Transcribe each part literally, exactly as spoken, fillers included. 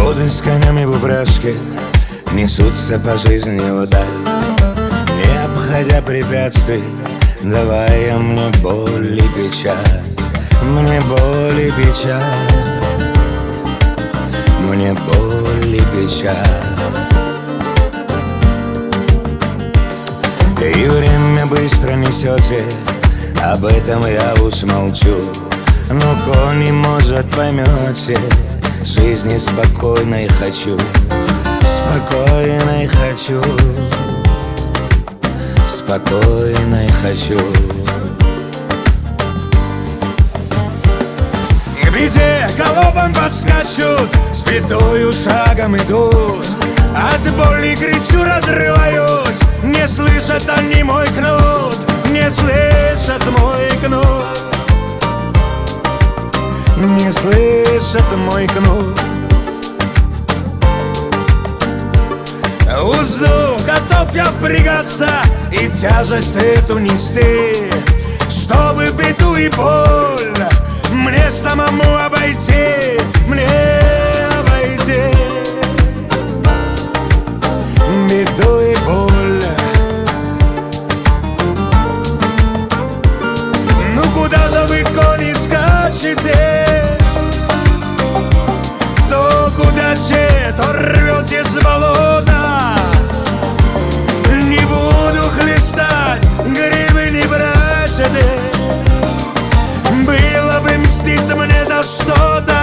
Годы с конями в упряжке несутся по жизни вдаль, не обходя препятствий, давая мне боль и печаль. Мне боль и печаль, мне боль и печаль. И время быстро несете, об этом я уж молчу. Но кони, может, поймете, жизни спокойной хочу, спокойной хочу, спокойной хочу. Где галопом подскачут, с бедою шагом идут, от боли кричу, разрываюсь, не слышат они мой кнут, не слышат мой кнут, не слышат мой кнут. Узду готов я впрягаться и тяжесть эту нести, чтобы беду и боль мне самому обойти, мне обойти беду и боль. Ну куда же вы, кони, скачете? То куда че, то рвете с болота. Не буду хлестать, гривы не брачете. Было бы мститься мне за что-то.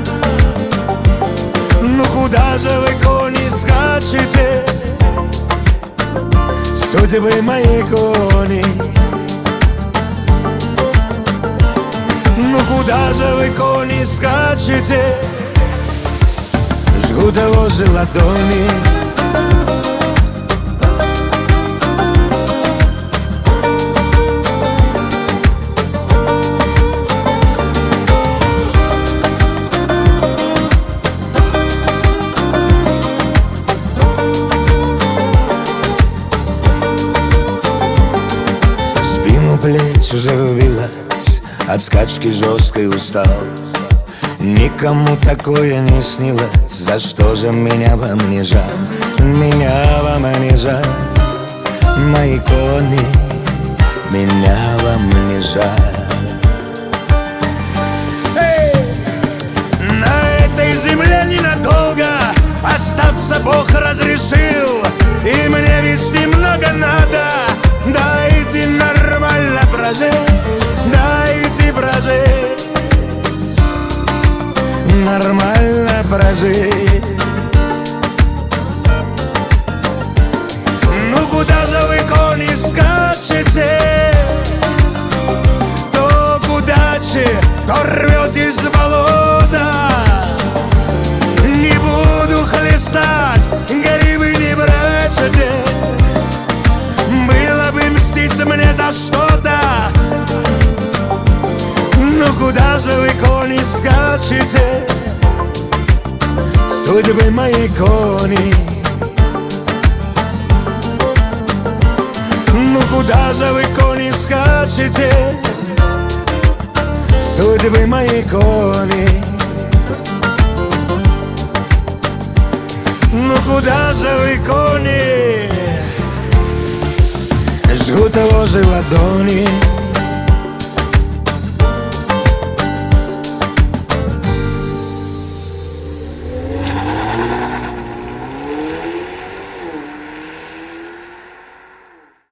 Ну куда же вы, кони, скачете? Судьбы мои кони. Ну куда же вы, кони, скачете? Жгут возле ладони. Плечь уже вбилась, от скачки жесткой устал. Никому такое не снилось, за что же меня вам не жаль? Меня вам не жаль, мои кони, меня вам не жаль. Эй! На этой земле ненадолго остаться Бог разрешил, и мне вести много надо. Дайте нормально прожить, дайте прожить, нормально прожить. Ну куда же вы, кони, скачете? То куда че, то рвете с болота. Не буду хлестать, гривы не брачете. Было бы мститься мне за что-то. Ну куда же вы, кони, скачете? Судьбы мои кони. Ну куда же вы, кони, скачете? Судьбы мои кони. Ну куда же вы, кони? Жгут возле ладони.